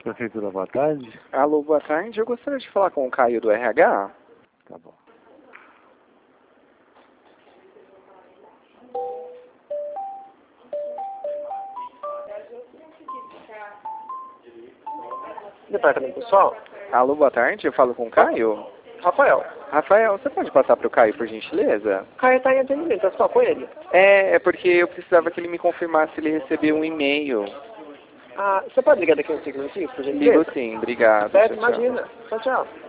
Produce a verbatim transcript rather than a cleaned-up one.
Prefeitura, boa tarde. Alô, boa tarde. Eu gostaria de falar com o Caio do R H. Tá bom. Departamento pessoal? Alô, boa tarde. Eu falo com o Caio. Rafael. Rafael, você pode passar para o Caio, por gentileza? Caio tá em atendimento, é só com ele. É, é porque eu precisava que ele me confirmasse se ele recebeu um e-mail. Ah, você pode ligar daqui uns cinco minutinhos, por Ligo gentileza? sim, obrigado. Certo, Tchau, tchau. imagina. Tchau, tchau.